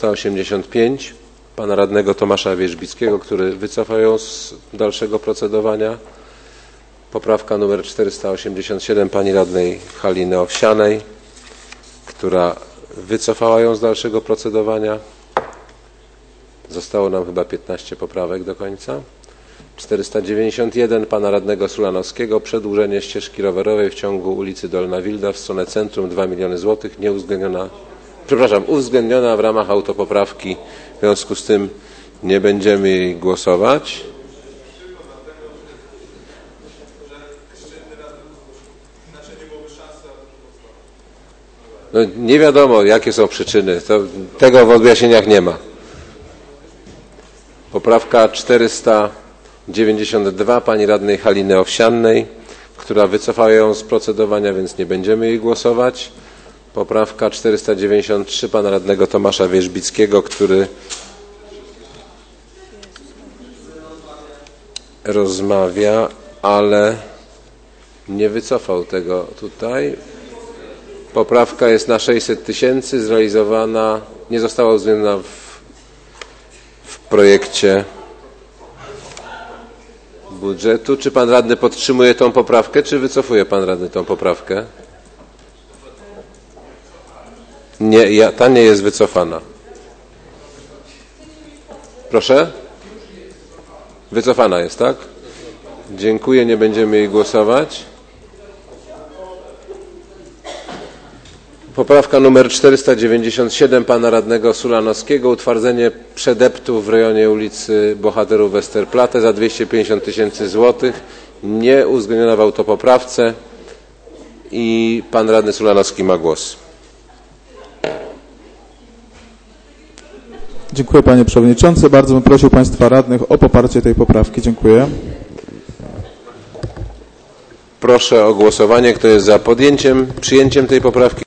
485 pana radnego Tomasza Wierzbickiego, który wycofał ją z dalszego procedowania. Poprawka numer 487 pani radnej Haliny Owsianej, która wycofała ją z dalszego procedowania. Zostało nam chyba 15 poprawek do końca. 491 pana radnego Sulanowskiego, przedłużenie ścieżki rowerowej w ciągu ulicy Dolna Wilda w stronę centrum, 2 miliony złotych, uwzględniona w ramach autopoprawki. W związku z tym nie będziemy jej głosować. No, nie wiadomo, jakie są przyczyny. Tego w objaśnieniach nie ma. Poprawka 492 pani radnej Haliny Owsianej, która wycofała ją z procedowania, więc nie będziemy jej głosować. Poprawka 493 pana radnego Tomasza Wierzbickiego, który rozmawia, ale nie wycofał tego tutaj. Poprawka jest na 600 000, zrealizowana, nie została uwzględniona w projekcie budżetu. Czy pan radny podtrzymuje tą poprawkę, czy wycofuje pan radny tą poprawkę? Nie, ta nie jest wycofana. Proszę? Wycofana jest, tak? Dziękuję, nie będziemy jej głosować. Poprawka numer 497 pana radnego Sulanowskiego, utwardzenie przedeptu w rejonie ulicy Bohaterów Westerplatte za 250 000 złotych, nie uwzględniona w autopoprawce i pan radny Sulanowski ma głos. Dziękuję panie przewodniczący. Bardzo bym prosił państwa radnych o poparcie tej poprawki. Dziękuję. Proszę o głosowanie. Kto jest za przyjęciem tej poprawki?